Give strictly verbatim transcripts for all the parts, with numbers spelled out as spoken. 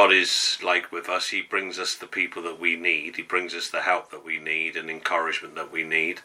God is like with us. He brings us the people that we need. He brings us the help that we need and encouragement that we need.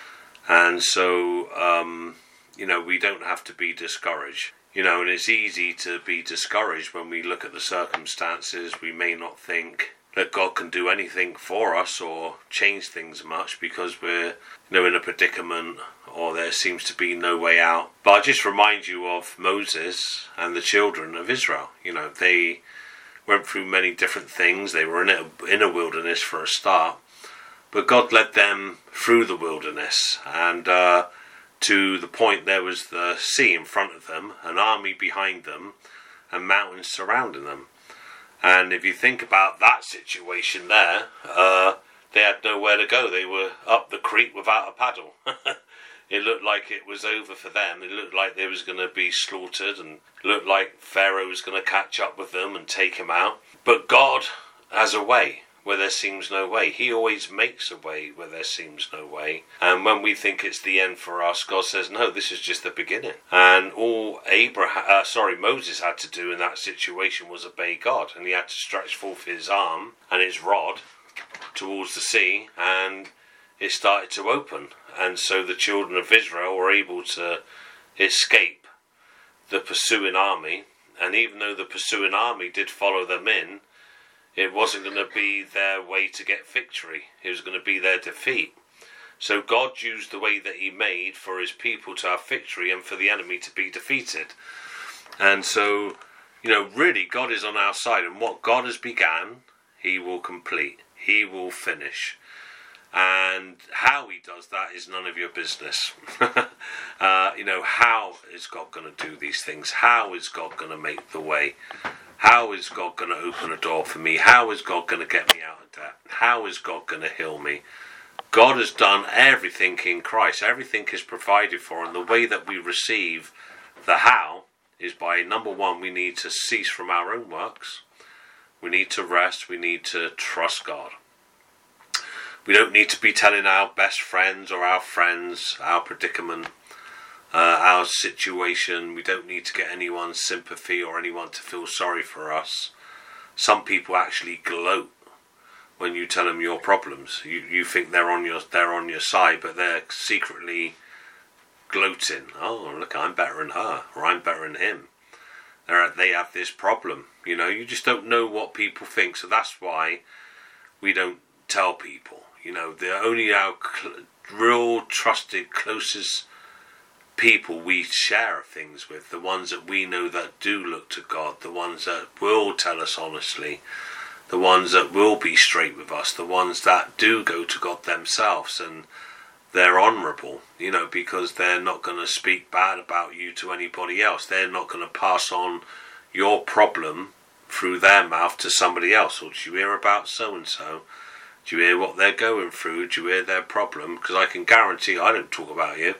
And so, um, you know, we don't have to be discouraged. You know, and it's easy to be discouraged when we look at the circumstances. We may not think that God can do anything for us or change things much because we're, you know, in a predicament or there seems to be no way out. But I just remind you of Moses and the children of Israel. You know, they went through many different things. They were in a, in a wilderness for a start. But God led them through the wilderness, and uh, to the point there was the sea in front of them, an army behind them, and mountains surrounding them. And if you think about that situation there, uh, they had nowhere to go. They were up the creek without a paddle. It looked like it was over for them. It looked like they was going to be slaughtered, and it looked like Pharaoh was going to catch up with them and take them out. But God has a way where there seems no way. He always makes a way where there seems no way. And when we think it's the end for us, God says, no, this is just the beginning. And all Abraham, uh, sorry, Moses had to do in that situation was obey God. And he had to stretch forth his arm and his rod towards the sea, and it started to open. And so the children of Israel were able to escape the pursuing army. And even though the pursuing army did follow them in, it wasn't going to be their way to get victory. It was going to be their defeat. So God used the way that he made for his people to have victory and for the enemy to be defeated. And so, you know, really God is on our side. And what God has begun, he will complete. He will finish. And how he does that is none of your business. uh, you know, how is God going to do these things? How is God going to make the way? How is God going to open a door for me? How is God going to get me out of debt? How is God going to heal me? God has done everything in Christ. Everything is provided for. And the way that we receive the how is by, number one, we need to cease from our own works. We need to rest. We need to trust God. We don't need to be telling our best friends or our friends our predicament. Uh, our situation. We don't need to get anyone's sympathy or anyone to feel sorry for us. Some people actually gloat when you tell them your problems. You you think they're on your they're on your side, but they're secretly gloating. Oh, look, I'm better than her, or I'm better than him. They're, they have this problem. You know, you just don't know what people think. So that's why we don't tell people. You know, they're only our cl- real trusted, closest people we share things with, the ones that we know that do look to God, the ones that will tell us honestly, the ones that will be straight with us, the ones that do go to God themselves, and they're honourable, you know, because they're not going to speak bad about you to anybody else. They're not going to pass on your problem through their mouth to somebody else. Or do you hear about so-and-so? Do you hear what they're going through? Do you hear their problem? Because I can guarantee I don't talk about you.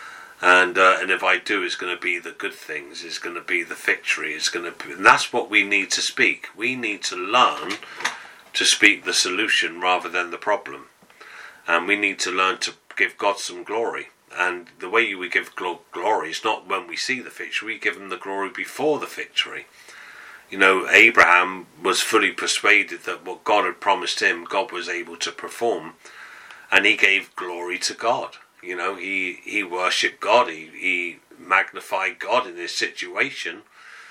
And uh, and if I do, it's going to be the good things. It's going to be the victory. It's going to be, and that's what we need to speak. We need to learn to speak the solution rather than the problem. And we need to learn to give God some glory. And the way we give gl- glory is not when we see the victory. We give him the glory before the victory. You know, Abraham was fully persuaded that what God had promised him, God was able to perform. And he gave glory to God. You know, he, he worshipped God, he, he magnified God in this situation,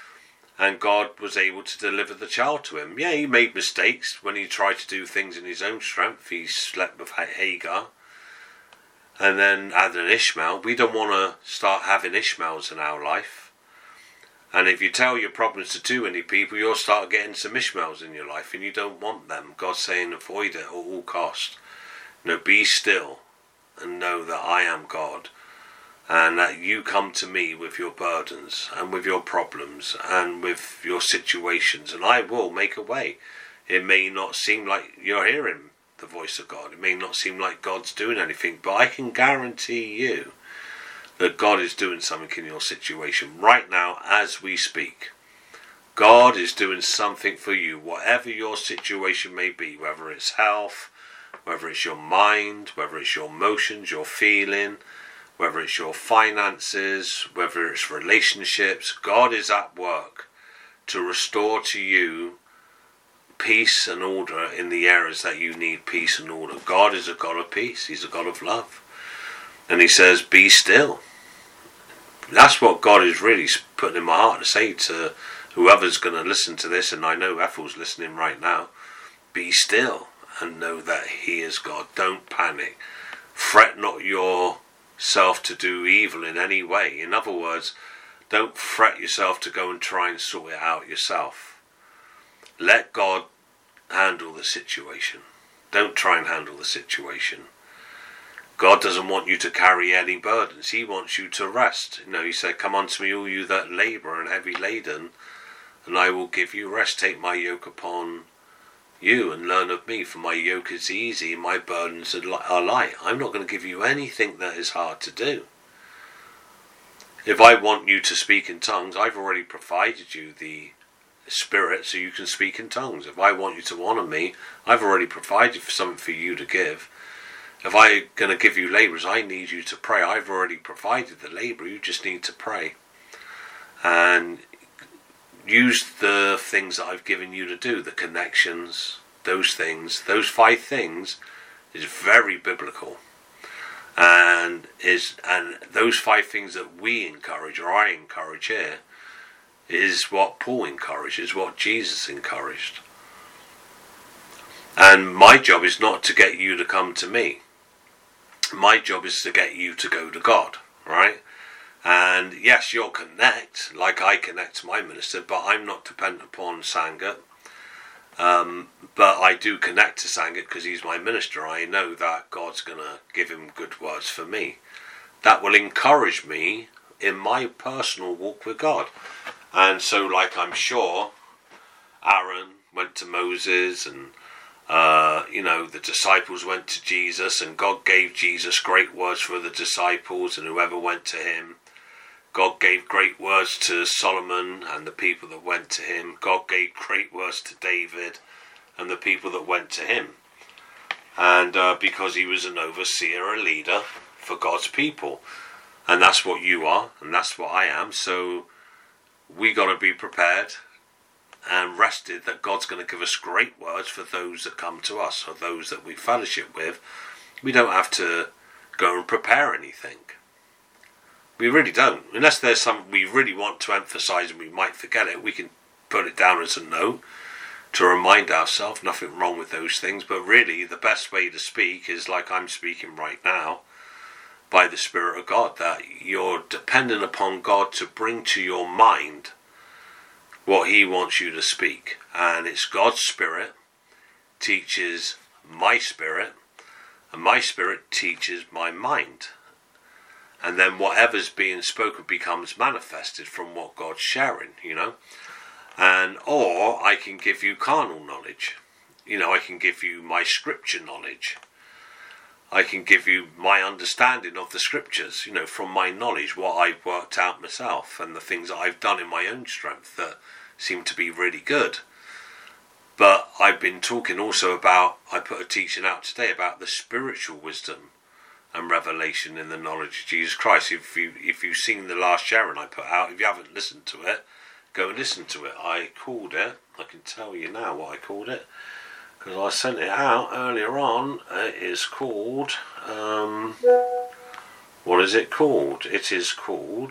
and God was able to deliver the child to him. Yeah, he made mistakes when he tried to do things in his own strength. He slept with Hagar, and then had an Ishmael. We don't want to start having Ishmaels in our life. And if you tell your problems to too many people, you'll start getting some Ishmaels in your life, and you don't want them. God's saying avoid it at all cost. You know, be still and know that I am God, and that you come to me with your burdens and with your problems and with your situations, and I will make a way. It may not seem like you're hearing the voice of God. It may not seem like God's doing anything, but I can guarantee you that God is doing something in your situation right now as we speak. God is doing something for you, whatever your situation may be, whether it's health, whether it's your mind, whether it's your emotions, your feeling, whether it's your finances, whether it's relationships. God is at work to restore to you peace and order in the areas that you need peace and order. God is a God of peace. He's a God of love. And he says, be still. That's what God is really putting in my heart to say to whoever's going to listen to this, and I know Ethel's listening right now. Be still and know that he is God. Don't panic. Fret not yourself to do evil in any way. In other words, don't fret yourself to go and try and sort it out yourself. Let God handle the situation. Don't try and handle the situation. God doesn't want you to carry any burdens. He wants you to rest. You know, he said, come unto me, all you that labour and heavy laden, and I will give you rest. Take my yoke upon you and learn of me, for my yoke is easy and my burdens are light. I'm not going to give you anything that is hard to do. If I want you to speak in tongues, I've already provided you the Spirit so you can speak in tongues. If I want you to honour me, I've already provided for something for you to give. If I'm going to give you labourers, I need you to pray. I've already provided the labour. You just need to pray. And use the things that I've given you to do, the connections, those things. Those five things is very biblical. And is and those five things that we encourage, or I encourage here, is what Paul encouraged, is what Jesus encouraged. And my job is not to get you to come to me. My job is to get you to go to God, right? And yes, you'll connect, like I connect to my minister, but I'm not dependent upon Sangat. Um, but I do connect to Sangat because he's my minister. I know that God's going to give him good words for me. That will encourage me in my personal walk with God. And so, like I'm sure Aaron went to Moses, and uh, you know, the disciples went to Jesus, and God gave Jesus great words for the disciples and whoever went to him. God gave great words to Solomon and the people that went to him. God gave great words to David and the people that went to him. And uh, because he was an overseer, a leader for God's people. And that's what you are, and that's what I am. So we got to be prepared and rested that God's going to give us great words for those that come to us, or those that we fellowship with. We don't have to go and prepare anything. We really don't. Unless there's something we really want to emphasise and we might forget it, we can put it down as a note to remind ourselves. Nothing wrong with those things. But really, the best way to speak is like I'm speaking right now, by the Spirit of God, that you're dependent upon God to bring to your mind what he wants you to speak. And it's God's Spirit teaches my spirit, and my spirit teaches my mind. And then whatever's being spoken becomes manifested from what God's sharing, you know. And or I can give you carnal knowledge. You know, I can give you my scripture knowledge. I can give you my understanding of the scriptures, you know, from my knowledge, what I've worked out myself, and the things that I've done in my own strength that seem to be really good. But I've been talking also about, I put a teaching out today about the spiritual wisdom and revelation in the knowledge of Jesus Christ. If you if you've seen the last sharing I put out, if you haven't listened to it, go and listen to it. I called it, I can tell you now what I called it, because I sent it out earlier on. It is called, um, what is it called? It is called,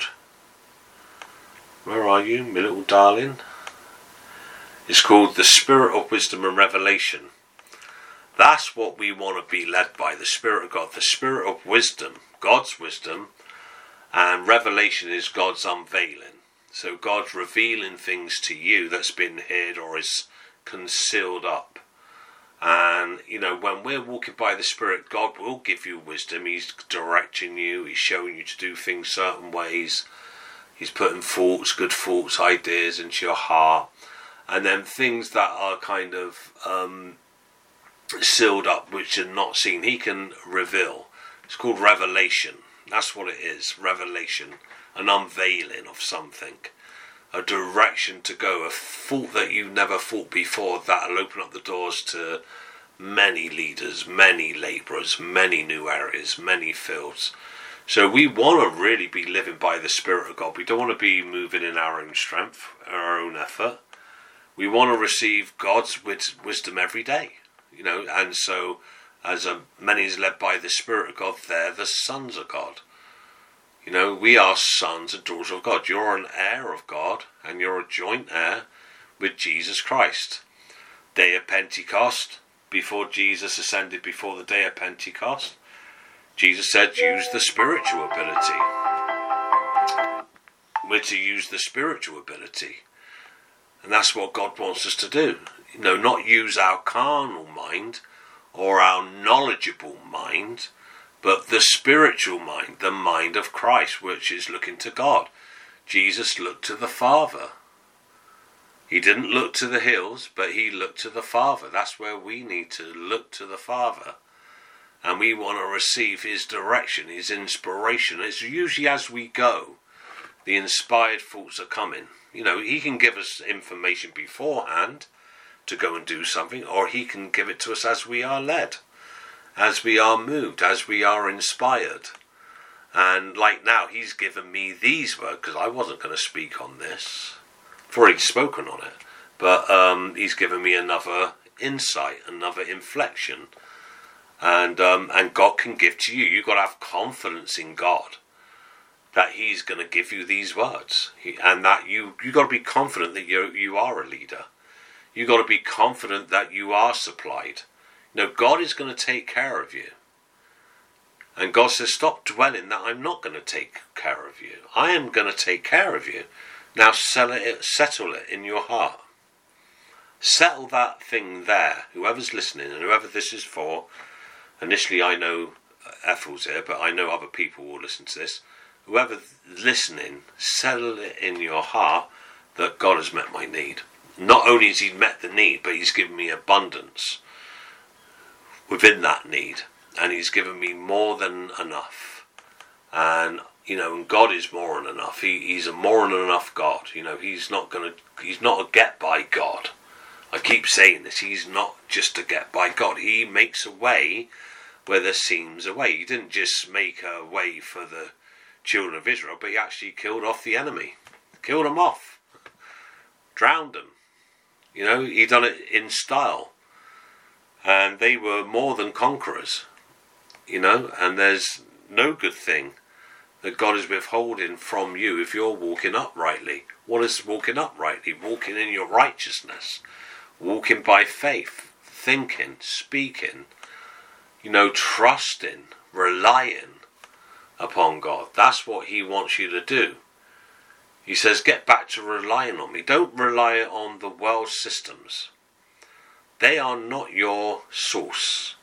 where are you, my little darling? It's called The Spirit of Wisdom and Revelation. That's what we want to be led by, the Spirit of God. The Spirit of wisdom, God's wisdom, and revelation is God's unveiling. So God's revealing things to you that's been hid or is concealed up. And, you know, when we're walking by the Spirit, God will give you wisdom. He's directing you. He's showing you to do things certain ways. He's putting thoughts, good thoughts, ideas into your heart. And then things that are kind of um, sealed up, which are not seen, he can reveal. It's called revelation. That's what it is, revelation. An unveiling of something. A direction to go, a thought that you never thought before, that'll open up the doors to many leaders, many labourers, many new areas, many fields. So we want to really be living by the Spirit of God. We don't want to be moving in our own strength, our own effort. We want to receive God's wisdom every day, you know, and so as a, many is led by the Spirit of God, they're the sons of God. You know, we are sons and daughters of God. You're an heir of God, and you're a joint heir with Jesus Christ. Day of Pentecost, before Jesus ascended, before the day of Pentecost, Jesus said, use the spiritual ability. We're to use the spiritual ability. And that's what God wants us to do. You know, not use our carnal mind or our knowledgeable mind, but the spiritual mind, the mind of Christ, which is looking to God. Jesus looked to the Father. He didn't look to the hills, but he looked to the Father. That's where we need to look to the Father. And we want to receive his direction, his inspiration. It's usually as we go, the inspired thoughts are coming. You know, he can give us information beforehand to go and do something, or he can give it to us as we are led, as we are moved, as we are inspired. And like now, he's given me these words, because I wasn't going to speak on this. I've already spoken on it. But um, he's given me another insight, another inflection. And um, and God can give to you. You've got to have confidence in God that he's going to give you these words. He, and that you, you've got to be confident that you you are a leader. You've got to be confident that you are supplied. You know, God is going to take care of you. And God says, stop dwelling that I'm not going to take care of you. I am going to take care of you. Now settle it, settle it in your heart. Settle that thing there. Whoever's listening and whoever this is for, initially I know Ethel's here, but I know other people will listen to this. Whoever's listening, settle it in your heart that God has met my need. Not only has he met the need, but he's given me abundance within that need. And he's given me more than enough. And, you know, and God is more than enough. He, he's a more than enough God. You know, he's not going to, he's not a get by God. I keep saying this. He's not just a get by God. He makes a way where there seems a way. He didn't just make a way for the children of Israel, but he actually killed off the enemy. Killed them off. Drowned them. You know, he done it in style. And they were more than conquerors. You know, and there's no good thing that God is withholding from you if you're walking uprightly. What is walking uprightly? Walking in your righteousness. Walking by faith. Thinking, speaking. You know, trusting, relying upon God. That's what he wants you to do. He says, get back to relying on me. Don't rely on the world systems. They are not your source.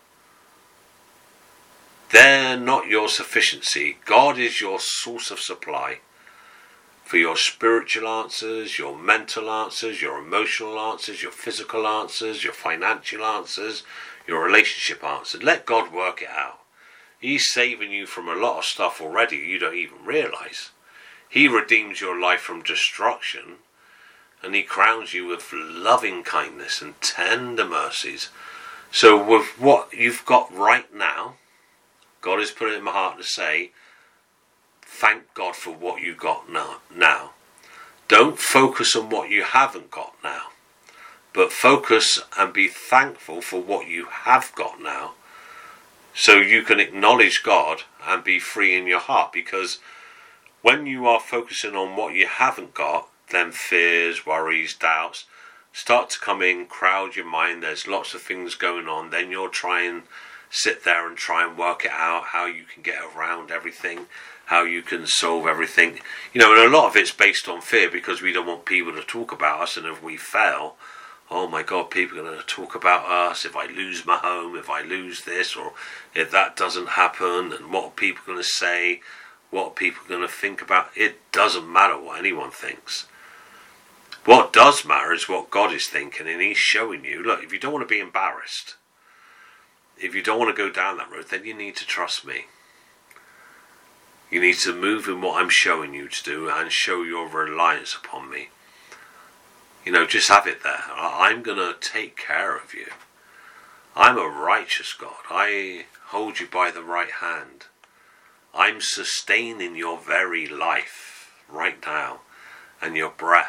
They're not your sufficiency. God is your source of supply for your spiritual answers, your mental answers, your emotional answers, your physical answers, your financial answers, your relationship answers. Let God work it out. He's saving you from a lot of stuff already you don't even realise. He redeems your life from destruction, and he crowns you with loving kindness and tender mercies. So with what you've got right now, God has put it in my heart to say, thank God for what you got now. now. Don't focus on what you haven't got now, but focus and be thankful for what you have got now, so you can acknowledge God and be free in your heart. Because when you are focusing on what you haven't got, then fears, worries, doubts start to come in, crowd your mind. There's lots of things going on. Then you'll try and sit there and try and work it out, how you can get around everything, how you can solve everything. You know, and a lot of it's based on fear, because we don't want people to talk about us. And if we fail, oh my God, people are going to talk about us. If I lose my home, if I lose this, or if that doesn't happen, and what are people going to say? What are people going to think about? It doesn't matter what anyone thinks. What does matter is what God is thinking, and he's showing you, look, if you don't want to be embarrassed, if you don't want to go down that road, then you need to trust me. You need to move in what I'm showing you to do and show your reliance upon me. You know, just have it there. I'm going to take care of you. I'm a righteous God. I hold you by the right hand. I'm sustaining your very life right now, and your breath.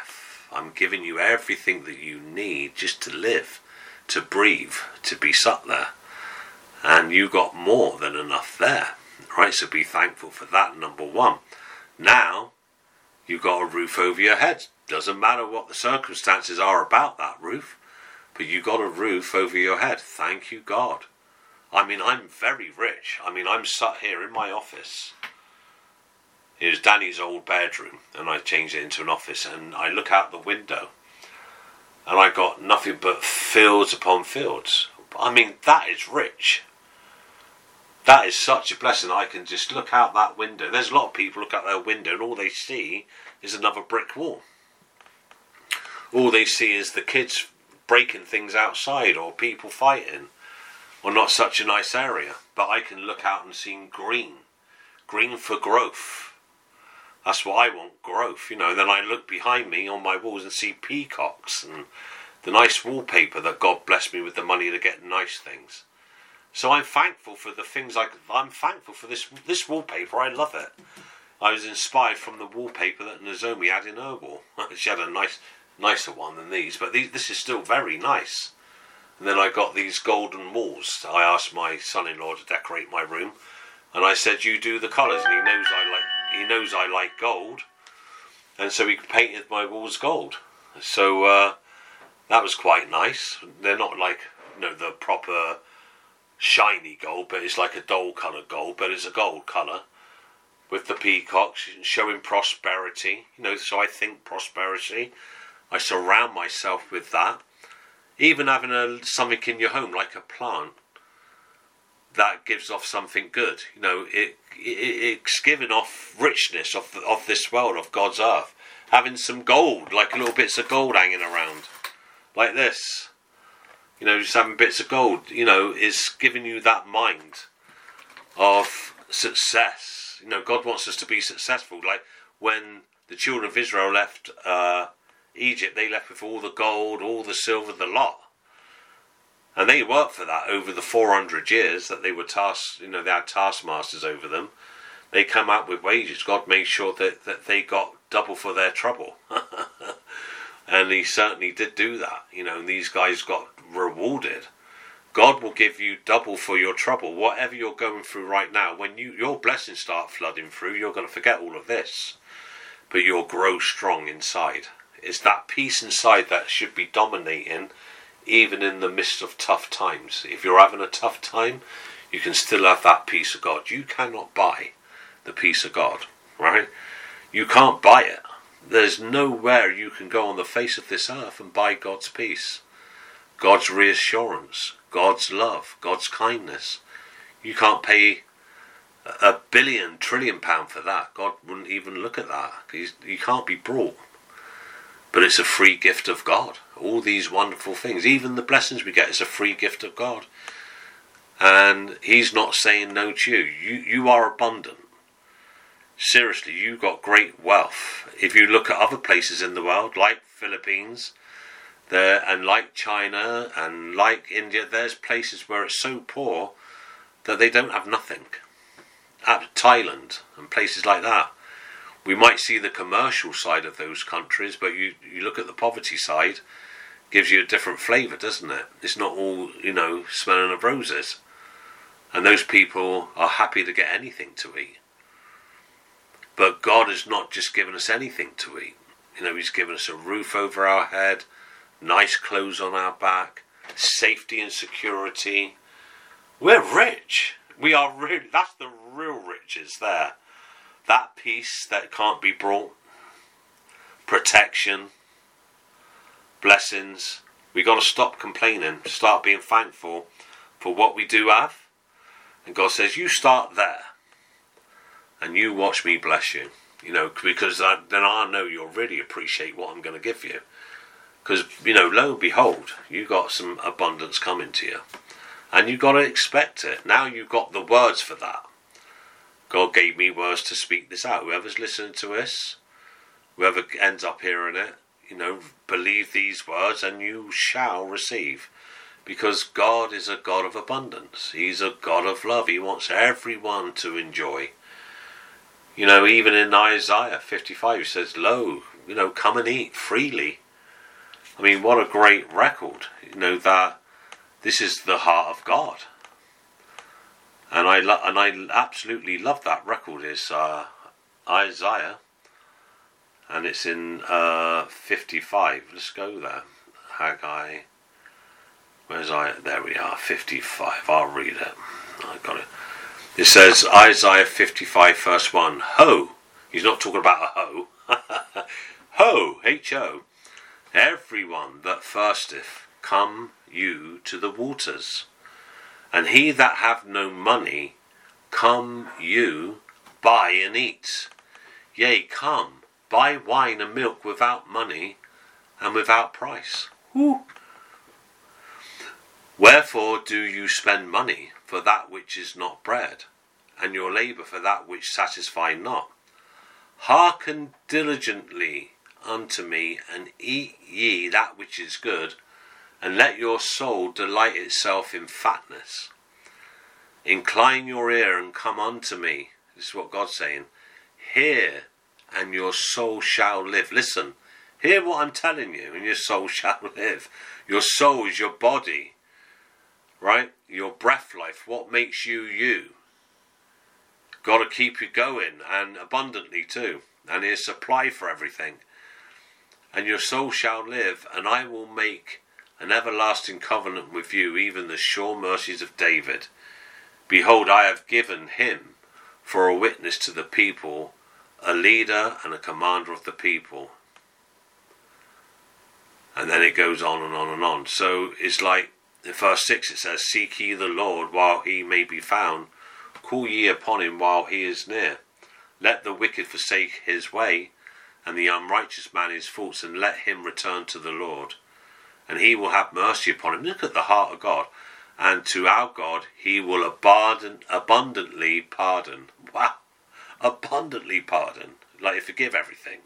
enough. I'm giving you everything that you need just to live, to breathe, to be sat there. And you got more than enough there, right? So be thankful for that, number one. Now, you've got a roof over your head. Doesn't matter what the circumstances are about that roof, but you got a roof over your head. Thank you, God. I mean, I'm very rich. I mean, I'm sat here in my office. Here's Danny's old bedroom, and I changed it into an office, and I look out the window, and I got nothing but fields upon fields. I mean, that is rich. That is such a blessing. I can just look out that window. There's a lot of people look out their window and all they see is another brick wall. All they see is the kids breaking things outside or people fighting or not such a nice area. But I can look out and see green. Green for growth. That's what I want, growth. You know, then I look behind me on my walls and see peacocks and the nice wallpaper that God blessed me with the money to get nice things. So I'm thankful for the things I. I'm thankful for this this wallpaper. I love it. I was inspired from the wallpaper that Nozomi had in her wall. She had a nice, nicer one than these, but these, this is still very nice. And then I got these golden walls. I asked my son-in-law to decorate my room, and I said, "You do the colours." And he knows I like. He knows I like gold, and so he painted my walls gold. So uh, that was quite nice. They're not like, you know, the proper shiny gold, but it's like a dull coloured gold, but it's a gold colour with the peacocks showing prosperity, you know. So I think prosperity, I surround myself with that. Even having a something in your home like a plant that gives off something good, you know, it, it it's giving off richness of the, of this world, of God's earth. Having some gold, like little bits of gold hanging around like this, you know, just having bits of gold, you know, is giving you that mind of success. You know, God wants us to be successful. Like when the children of Israel left uh, Egypt, they left with all the gold, all the silver, the lot. And they worked for that over the four hundred years that they were tasked, you know, they had taskmasters over them. They come out with wages. God made sure that, that they got double for their trouble. And he certainly did do that, you know, and these guys got rewarded. God will give you double for your trouble. Whatever you're going through right now, when you your blessings start flooding through, you're going to forget all of this. But you'll grow strong inside. It's that peace inside that should be dominating even in the midst of tough times. If you're having a tough time, you can still have that peace of God. You cannot buy the peace of God, right? You can't buy it. There's nowhere you can go on the face of this earth and buy God's peace, God's reassurance, God's love, God's kindness. You can't pay a billion, trillion pound for that. God wouldn't even look at that. He's, he can't be brought. But it's a free gift of God. All these wonderful things, even the blessings we get, is a free gift of God. And he's not saying no to you. You, you are abundant. Seriously, you've got great wealth. If you look at other places in the world, like Philippines, there, and like China, and like India, there's places where it's so poor that they don't have nothing. At Thailand and places like that, we might see the commercial side of those countries, but you, you look at the poverty side, gives you a different flavour, doesn't it? It's not all, you know, smelling of roses. And those people are happy to get anything to eat. But God has not just given us anything to eat. You know, he's given us a roof over our head, nice clothes on our back, safety and security. We're rich. We are really, that's the real riches there. That peace that can't be brought, protection, blessings. We got to stop complaining, start being thankful for what we do have. And God says, you start there. And you watch me bless you, you know, because I, then I know you'll really appreciate what I'm going to give you. Because, you know, lo and behold, you got some abundance coming to you. And you got to expect it. Now you've got the words for that. God gave me words to speak this out. Whoever's listening to this, whoever ends up hearing it, you know, believe these words and you shall receive. Because God is a God of abundance. He's a God of love. He wants everyone to enjoy. You know, even in Isaiah fifty-five, it says, lo, you know, come and eat freely. I mean, what a great record, you know, that this is the heart of God. And I lo- and I absolutely love that record. It's uh, Isaiah, and it's in uh, fifty-five. Let's go there. Haggai. Where's I? There we are. fifty-five. I'll read it. I got it. It says Isaiah fifty-five, verse one. Ho! He's not talking about a hoe. Ho! H O. Everyone that thirsteth, come you to the waters. And he that have no money, come you, buy and eat. Yea, come, buy wine and milk without money and without price. Woo. Wherefore do you spend money for that which is not bread, and your labour for that which satisfy not? Hearken diligently unto me, and eat ye that which is good, and let your soul delight itself in fatness. Incline your ear and come unto me. This is what God's saying. Hear, and your soul shall live. Listen, hear what I'm telling you, and your soul shall live. Your soul is your body, right? Your breath life, what makes you you. Got to keep you going, and abundantly too. And here's supply for everything. And your soul shall live, and I will make an everlasting covenant with you, even the sure mercies of David. Behold, I have given him for a witness to the people, a leader and a commander of the people. And then it goes on and on and on. So it's like in verse six it says, seek ye the Lord while he may be found, call ye upon him while he is near. Let the wicked forsake his way, and the unrighteous man his faults, and let him return to the Lord, and he will have mercy upon him. Look at the heart of God. And to our God he will abundant, abundantly pardon. Wow. Abundantly pardon. Like, forgive everything.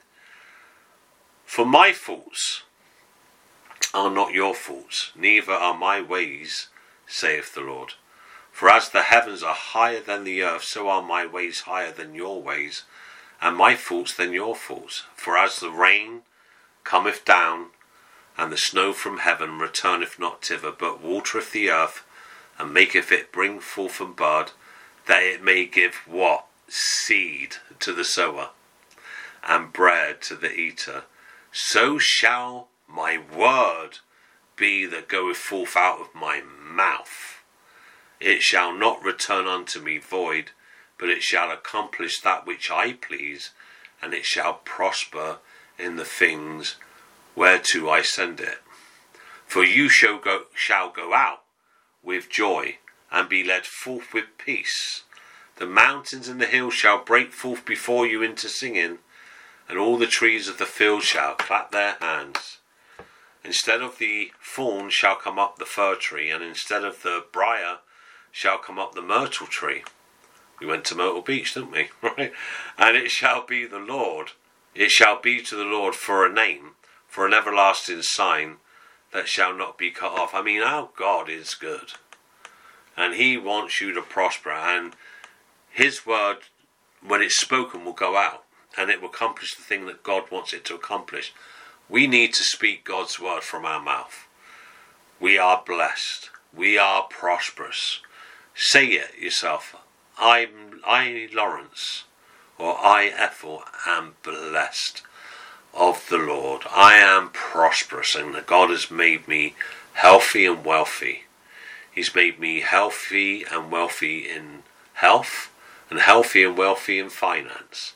For my faults are not your faults, neither are my ways, saith the Lord. For as the heavens are higher than the earth, so are my ways higher than your ways, and my faults than your faults. For as the rain cometh down, and the snow from heaven returneth not thither, but watereth the earth, and maketh it bring forth and bud, that it may give what? Seed to the sower, and bread to the eater. So shall my word be that goeth forth out of my mouth. It shall not return unto me void, but it shall accomplish that which I please, and it shall prosper in the things whereto I send it. For you shall go, shall go out with joy, and be led forth with peace. The mountains and the hills shall break forth before you into singing, and all the trees of the field shall clap their hands. Instead of the thorn shall come up the fir tree, and instead of the briar shall come up the myrtle tree. We went to Myrtle Beach, didn't we? Right? And it shall be the Lord. It shall be to the Lord for a name, for an everlasting sign that shall not be cut off. I mean, our God is good. And he wants you to prosper. And his word, when it's spoken, will go out. And it will accomplish the thing that God wants it to accomplish. We need to speak God's word from our mouth. We are blessed. We are prosperous. Say it yourself. I'm, I, Lawrence, or I, Ethel, am blessed of the Lord. I am prosperous, and God has made me healthy and wealthy. He's made me healthy and wealthy in health, and healthy and wealthy in finance.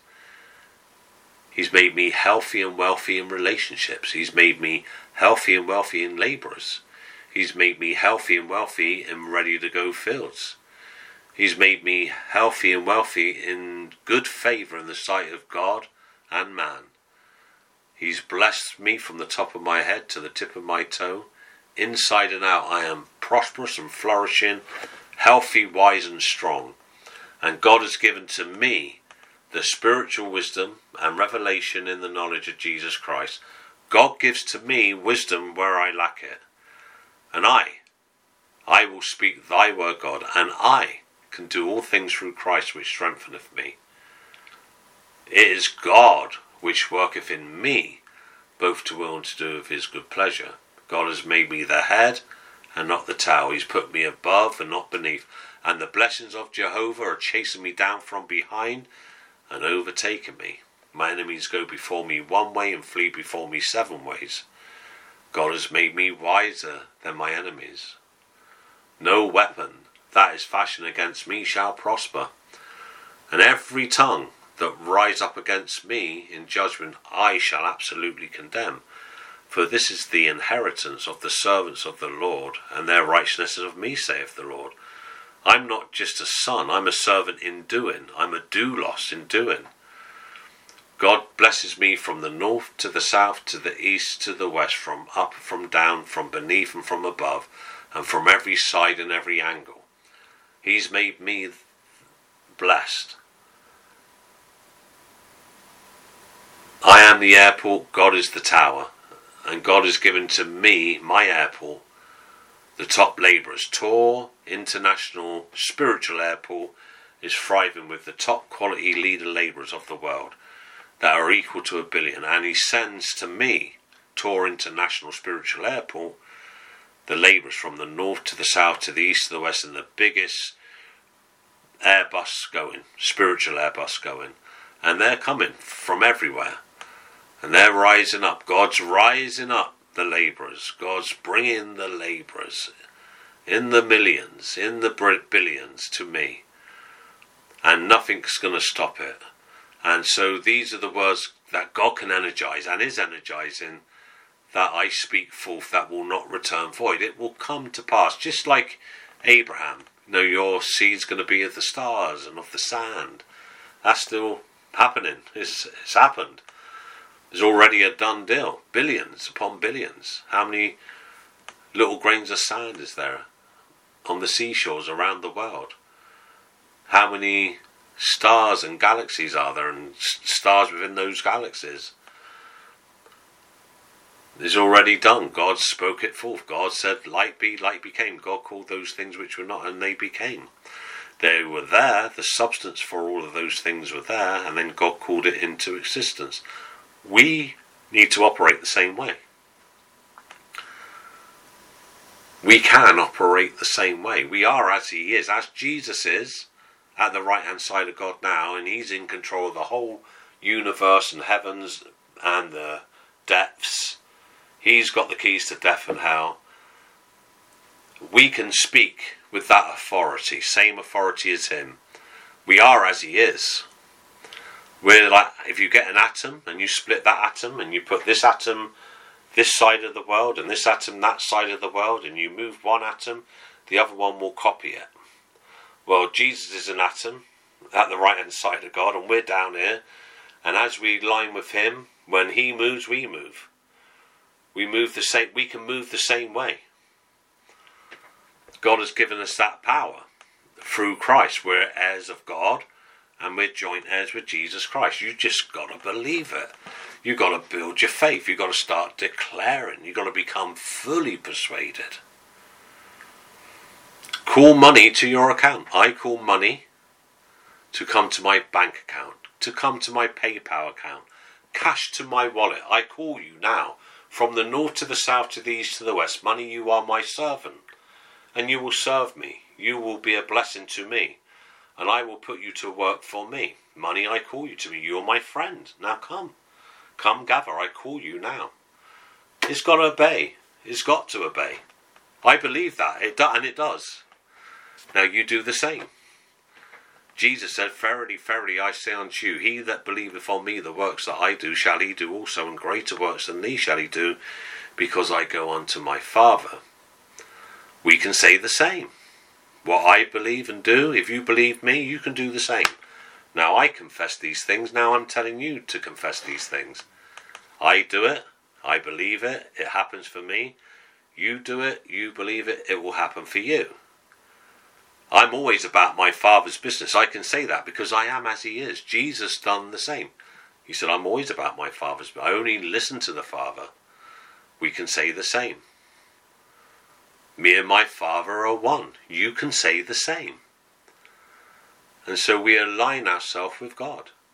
He's made me healthy and wealthy in relationships. He's made me healthy and wealthy in labourers. He's made me healthy and wealthy in ready-to-go fields. He's made me healthy and wealthy in good favour in the sight of God and man. He's blessed me from the top of my head to the tip of my toe. Inside and out I am prosperous and flourishing, healthy, wise and strong. And God has given to me the spiritual wisdom and revelation in the knowledge of Jesus Christ. God gives to me wisdom where I lack it. And I, I will speak thy word, God, and I can do all things through Christ which strengtheneth me. It is God which worketh in me, both to will and to do of his good pleasure. God has made me the head and not the tail. He's put me above and not beneath. And the blessings of Jehovah are chasing me down from behind and overtaking me. My enemies go before me one way and flee before me seven ways. God has made me wiser than my enemies. No weapon that is fashioned against me shall prosper. And every tongue that rise up against me in judgment I shall absolutely condemn. For this is the inheritance of the servants of the Lord, and their righteousness is of me, saith the Lord. I'm not just a son, I'm a servant in doing. I'm a doulos in doing. God blesses me from the north to the south, to the east, to the west, from up, from down, from beneath and from above, and from every side and every angle. He's made me blessed. I am the airport, God is the tower, and God has given to me, my airport, the top labourers. Tor International Spiritual Airport is thriving with the top quality leader labourers of the world that are equal to a billion, and he sends to me, Tor International Spiritual Airport, the labourers from the north to the south, to the east to the west, and the biggest Airbus going, spiritual Airbus going, and they're coming from everywhere, and they're rising up. God's rising up the labourers. God's bringing the labourers in the millions, in the billions to me, and nothing's going to stop it. And so these are the words that God can energize and is energizing, that I speak forth, that will not return void. It will come to pass, just like Abraham. You know, your seed's going to be of the stars and of the sand. That's still happening. It's, it's happened. There's already a done deal. Billions upon billions. How many little grains of sand is there on the seashores around the world? How many stars and galaxies are there, and stars within those galaxies? It's already done. God spoke it forth. God said, light be, light became. God called those things which were not, and they became. They were there, the substance for all of those things were there, and then God called it into existence. We need to operate the same way. We can operate the same way. We are as he is, as Jesus is, at the right hand side of God now, and he's in control of the whole universe and heavens and the depths. He's got the keys to death and hell. We can speak with that authority, same authority as him. We are as he is. We're like, if you get an atom and you split that atom and you put this atom this side of the world and this atom that side of the world, and you move one atom, the other one will copy it. Well, Jesus is an atom at the right hand side of God, and we're down here, and as we line with him, when he moves, we move. We move the same. We can move the same way. God has given us that power through Christ. We're heirs of God, and we're joint heirs with Jesus Christ. You just got to believe it. You got to build your faith. You got to start declaring. You got to become fully persuaded. Call money to your account. I call money to come to my bank account, to come to my PayPal account, cash to my wallet. I call you now, from the north to the south, to the east to the west. Money, you are my servant, and you will serve me. You will be a blessing to me, and I will put you to work for me. Money, I call you to me. You are my friend. Now come. Come gather. I call you now. It's got to obey. It's got to obey. I believe that, it do, and it does. Now you do the same. Jesus said, verily, verily, I say unto you, he that believeth on me, the works that I do, shall he do also, and greater works than these shall he do, because I go unto my Father. We can say the same. What I believe and do, if you believe me, you can do the same. Now I confess these things, now I'm telling you to confess these things. I do it, I believe it, it happens for me. You do it, you believe it, it will happen for you. I'm always about my Father's business. I can say that because I am as he is. Jesus done the same. He said, I'm always about my Father's business. I only listen to the Father. We can say the same. Me and my Father are one. You can say the same. And so we align ourselves with God.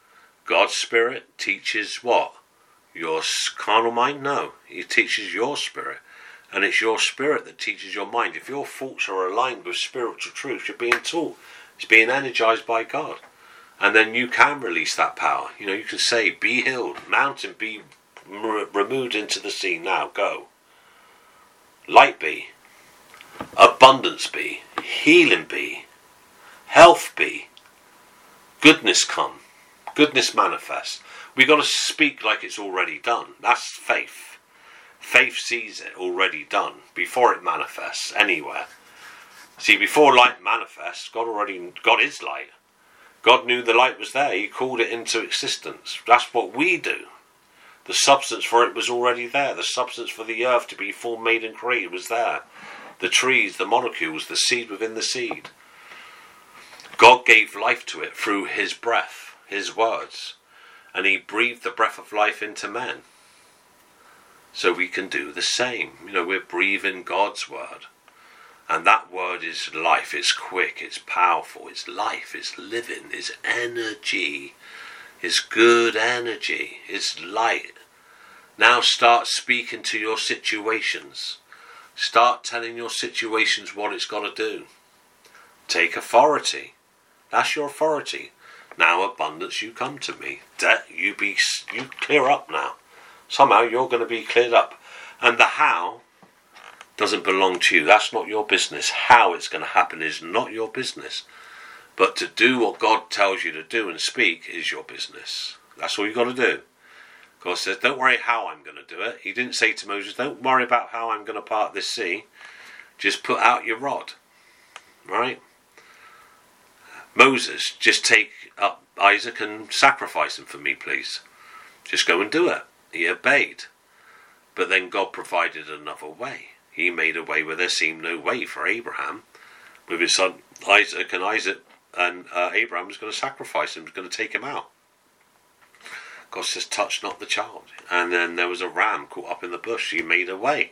God's Spirit teaches what? Your carnal mind? No. He teaches your spirit. And it's your spirit that teaches your mind. If your thoughts are aligned with spiritual truth, you're being taught. It's being energized by God. And then you can release that power. You know, you can say, be healed. Mountain, be removed into the sea. Now, go. Light be. Abundance be. Healing be. Health be. Goodness come. Goodness manifest. We've got to speak like it's already done. That's faith. Faith sees it already done before it manifests anywhere. See, before light manifests, God already, God is light. God knew the light was there. He called it into existence. That's what we do. The substance for it was already there. The substance for the earth to be formed, made and created was there. The trees, the molecules, the seed within the seed. God gave life to it through his breath, his words. And he breathed the breath of life into men. So we can do the same. You know, we're breathing God's word. And that word is life. It's quick. It's powerful. It's life. It's living. It's energy. It's good energy. It's light. Now start speaking to your situations. Start telling your situations what it's got to do. Take authority. That's your authority. Now abundance, you come to me. Debt, you be you clear up now. Somehow you're going to be cleared up. And the how doesn't belong to you. That's not your business. How it's going to happen is not your business. But to do what God tells you to do and speak is your business. That's all you've got to do. God says, don't worry how I'm going to do it. He didn't say to Moses, don't worry about how I'm going to part this sea. Just put out your rod. Right? Moses, just take up Isaac and sacrifice him for me, please. Just go and do it. He obeyed. But then God provided another way. He made a way where there seemed no way for Abraham. With his son Isaac, and Isaac and uh, Abraham was going to sacrifice him, was going to take him out. God says, touch not the child. And then there was a ram caught up in the bush. He made a way.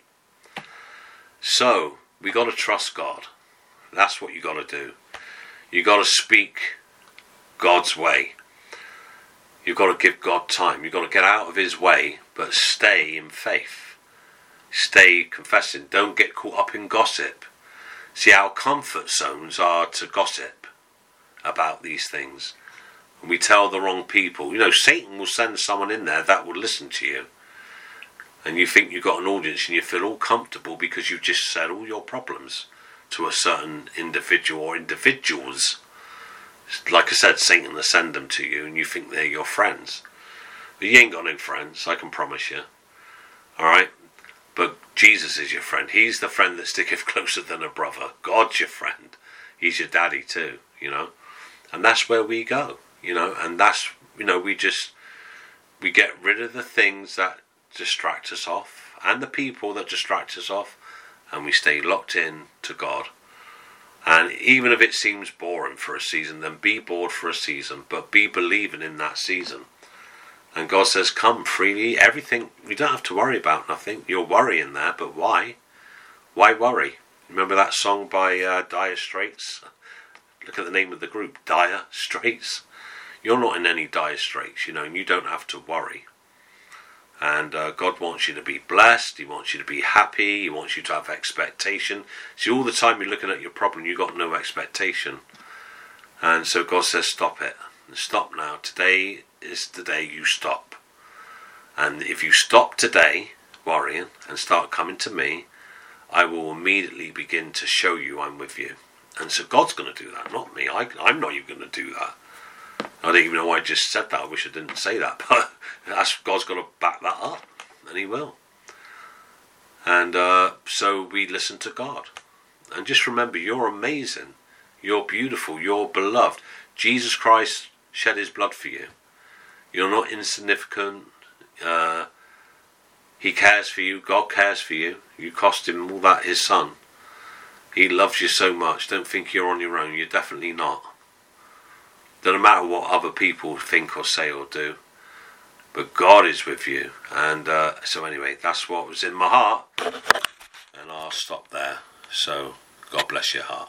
So, we got to trust God. That's what you got to do. You got to speak God's way. You've got to give God time. You've got to get out of his way, but stay in faith. Stay confessing. Don't get caught up in gossip. See, our comfort zones are to gossip about these things. And we tell the wrong people. You know, Satan will send someone in there that will listen to you. And you think you've got an audience and you feel all comfortable because you've just said all your problems to a certain individual or individuals. Like I said, Satan will send them to you and you think they're your friends. But you ain't got no friends, I can promise you. Alright? But Jesus is your friend. He's the friend that sticketh closer than a brother. God's your friend. He's your daddy too, you know. And that's where we go, you know. And that's, you know, we just, we get rid of the things that distract us off and the people that distract us off, and we stay locked in to God. And even if it seems boring for a season, then be bored for a season, but be believing in that season. And God says, come freely, everything, you don't have to worry about nothing. You're worrying there, but why? Why worry? Remember that song by uh, Dire Straits? Look at the name of the group, Dire Straits. You're not in any dire straits, you know, and you don't have to worry. And uh, God wants you to be blessed. He wants you to be happy. He wants you to have expectation. See, all the time you're looking at your problem, you've got no expectation. And so God says, stop it. Stop now. Today is the day you stop. And if you stop today worrying and start coming to me, I will immediately begin to show you I'm with you. And so God's going to do that, not me. I, I'm not even going to do that. I don't even know why I just said that. I wish I didn't say that. But that's, God's got to back that up. And he will. And uh, so we listen to God. And just remember, you're amazing. You're beautiful. You're beloved. Jesus Christ shed his blood for you. You're not insignificant. Uh, he cares for you. God cares for you. You cost him all that, his son. He loves you so much. Don't think you're on your own. You're definitely not. Doesn't matter what other people think or say or do. But God is with you. And uh, so anyway, that's what was in my heart. And I'll stop there. So God bless your heart.